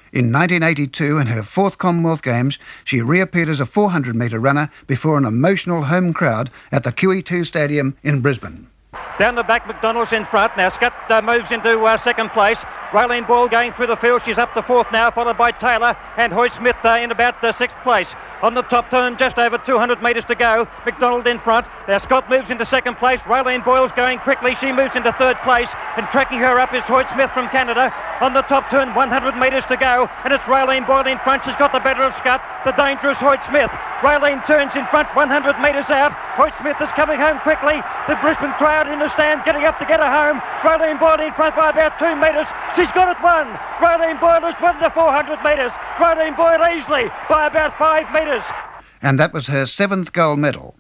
In 1982, in her fourth Commonwealth Games, she reappeared as a 400-metre runner before an emotional home crowd at the QE2 Stadium in Brisbane. Down the back, McDonald's in front. Now Scott moves into second place. Raylene Boyle going through the field. She's up to fourth now, followed by Taylor and Hoyt Smith in about sixth place. On the top turn, just over 200 metres to go. McDonald in front. Now Scott moves into second place. Raylene Boyle's going quickly. She moves into third place. And tracking her up is Hoyt Smith from Canada. On the top turn, 100 metres to go. And it's Raylene Boyle in front. She's got the better of Scott. The dangerous Hoyt Smith. Raylene turns in front, 100 metres out. Hoyt Smith is coming home quickly. The Brisbane crowd in the stand getting up to get her home. Raylene Boyle in front by about 2 metres. She's got it won. Raylene Boyle has won the 400 metres. Raylene Boyle easily by about 5 metres. And that was her 7th gold medal.